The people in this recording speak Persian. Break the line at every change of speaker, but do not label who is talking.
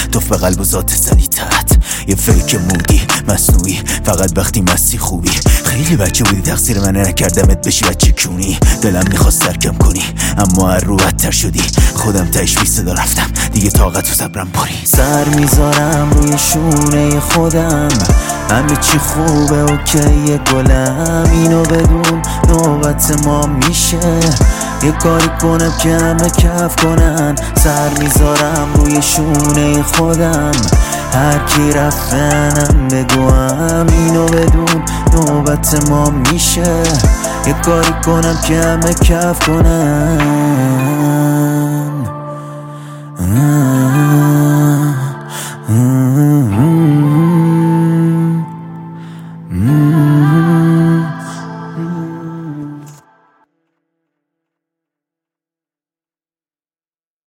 توف به قلب و ذات سلیطت. یه فیک مودی مصنوعی فقط وقتی مستی خوبی. خیلی بچه بودی تقصیر منه نکردمت بشی بچه کونی. دلم میخواست ترکم کنی اما هر رو بدتر شدی. خودم تش بی صدا رفتم دیگه طاقت و صبرم پری. سر میذارم روی شونه خودم همه چی خوبه اوکیه گلم. اینو بدون نوبت ما میشه یه کاری کنم که همه کف کنن. سر میذارم روی شونه خودم هر کی رفتنم بگوام. اینو بدون نوبت ما میشه یه کاری کنم که همه کف کنن.